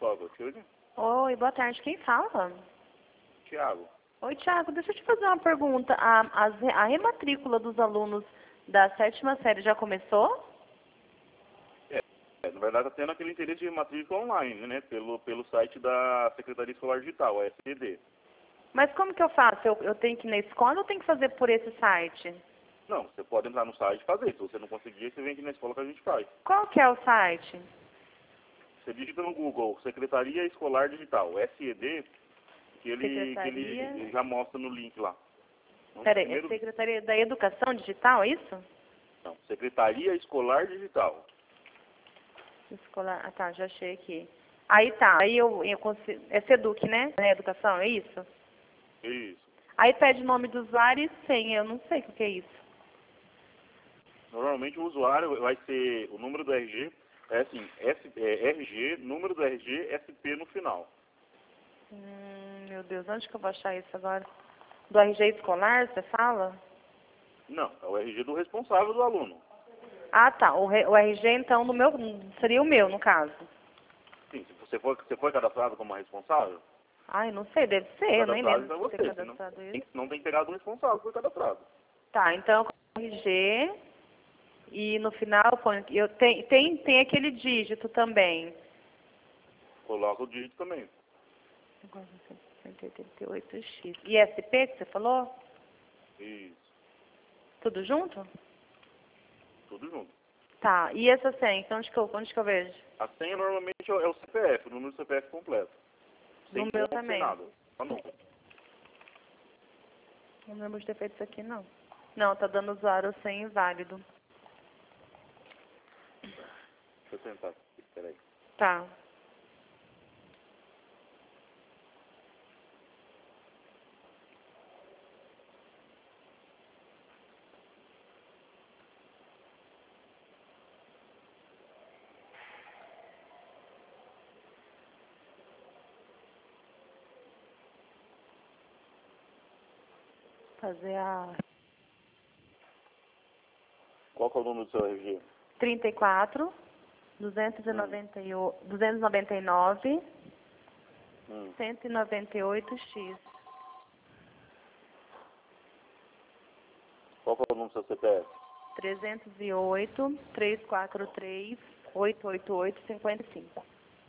escola, Tilde? Oi, boa tarde. Quem fala? Tiago. Oi, Thiago. Deixa eu te fazer uma pergunta. A rematrícula dos alunos da 7ª série já começou? Na verdade, está tendo aquele interesse de matrícula online, né? Pelo site da Secretaria Escolar Digital, a SED. Mas como que eu faço? Eu tenho que ir na escola ou eu tenho que fazer por esse site? Não, você pode entrar no site e fazer. Se você não conseguir, você vem aqui na escola que a gente faz. Qual que é o site? Você digita no Google Secretaria Escolar Digital, SED, que Secretaria... ele já mostra no link lá. Então, Peraí, é primeiro, Secretaria da Educação Digital, é isso? não, Secretaria Escolar Digital. Escolar... Ah, tá, já achei aqui. Aí tá, aí eu consigo... É Seduc, né? É Educação, é isso? Isso. Aí pede o nome do usuário e senha, eu não sei o que é isso. Normalmente o usuário vai ser o número do RG, é assim, RG, número do RG, SP no final. Meu Deus, onde que eu vou achar isso agora? Do RG escolar, você fala? Não, é o RG do responsável do aluno. Ah, tá. O RG, então, do meu, seria o meu, no caso. Sim, se você foi cadastrado como responsável, Ai, não sei, deve o ser, eu nem cadastrado lembro então é de ter você. Senão, cadastrado isso. não tem que pegar do responsável, foi cadastrado. Tá, então, RG, e no final, tem aquele dígito também. Coloca o dígito também. 188X. E SP que você falou? Isso, Tudo junto? tudo junto. Tá, e essa senha, então onde que eu vejo? A senha normalmente é o CPF, o número do CPF completo. No Sem meu ponto, sem também. nada. Só número. Não lembro de ter feito isso aqui, não. Não, tá dando usuário sem inválido. Deixa eu tentar aqui, peraí. Tá. Fazer a Qual que é o número do seu RG? 34, 299, 198X. Qual que é o número do seu CPF? 308, 343, 888, 55.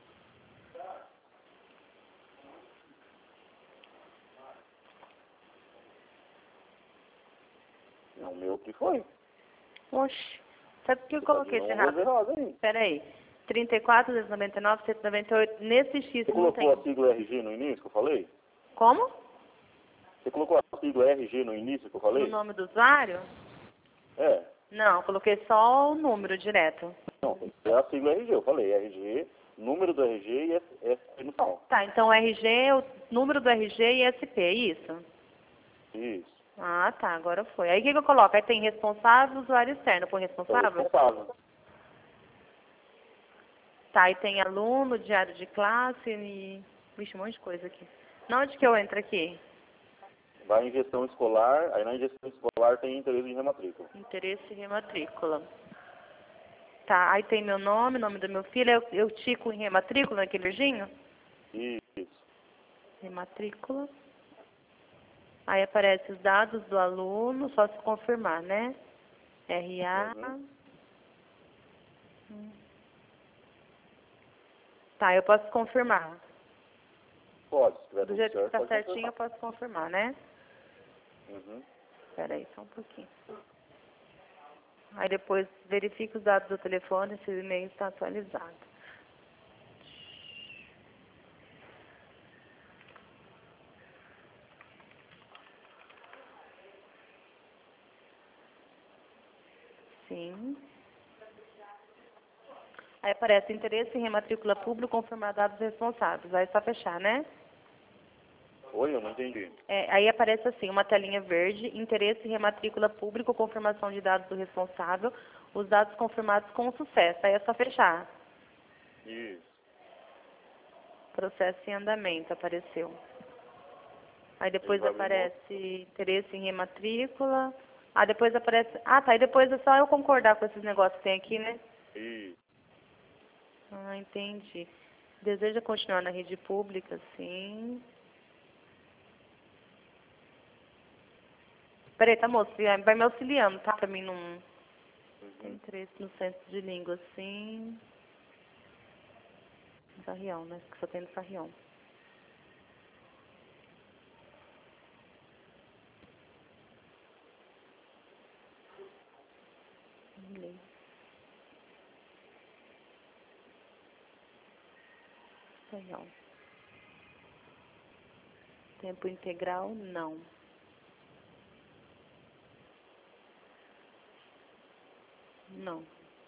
Não, o meu que foi. Oxi. Sabe por que eu Você tá coloquei dizendo esse uma coisa errado? errada aí. Peraí. 34, 299, 198. Nesse X Você não colocou tem. a sigla RG no início que eu falei? Como? Você colocou a sigla RG no início que eu No falei? nome do usuário? É. Não, coloquei só o número direto. Não, é a sigla RG. Eu falei RG, número do RG e SP no final. Tá, então RG, o número do RG e SP, é isso? Isso. Ah, tá, agora foi. Aí o que que eu coloco? Aí tem responsável, usuário externo. Põe É o responsável? responsável. Tá, aí tem aluno, diário de classe e... Vixe, um monte de coisa aqui. Na onde que eu entro aqui? Vai em gestão escolar, aí na gestão escolar tem interesse em rematrícula. Interesse e rematrícula. Tá, aí tem meu nome, nome do meu filho. Eu tico em rematrícula naquele verdinho? Isso. Rematrícula. Aí aparece os dados do aluno, só se confirmar, né? RA. Uhum. Tá, eu posso confirmar. Pode, se tiver Do tudo jeito que certo, está pode certinho, confirmar. eu posso confirmar, né? Uhum. Espera aí, só um pouquinho. Aí depois verifique os dados do telefone se o e-mail está atualizado. Sim. Aí aparece interesse em rematrícula pública, confirmar dados responsáveis. Aí é só fechar, né? Oi, eu não entendi. Aí aparece assim, uma telinha verde, interesse em rematrícula pública, confirmação de dados do responsável, os dados confirmados com sucesso. Aí é só fechar. Isso. Processo em andamento, apareceu. Aí Ele depois vai abrir aparece interesse em rematrícula. Ah, depois aparece... Ah, tá. E depois é só eu concordar com esses negócios que tem aqui, né? Isso. Ah, entendi. Deseja continuar na rede pública? Sim. Peraí, tá, moço? Vai me auxiliando, tá? Pra mim não... Tem interesse no centro de língua, sim. Sarrião, né? Que só tem no Sarrião. Inglês. Sarrião. Tempo integral, não. Não.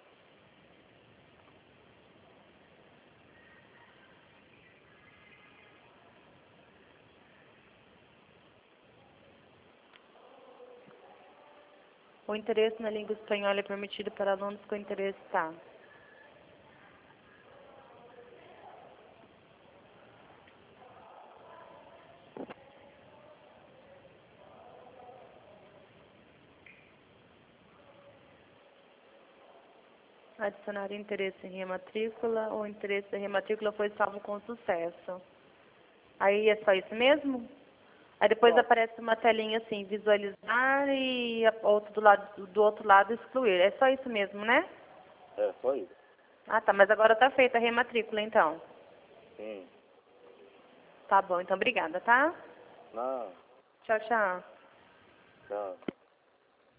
O interesse na língua espanhola é permitido para alunos com interesse, tá? Adicionar interesse em rematrícula. O interesse da rematrícula foi salvo com sucesso. Aí é só isso mesmo? Aí depois Só. aparece uma telinha assim, visualizar e do outro lado excluir. É só isso mesmo, né? É, só isso. Ah, tá. Mas agora tá feita a rematrícula, então. Sim. Tá bom. Então, obrigada, tá? Não. Tchau, tchau. Tchau.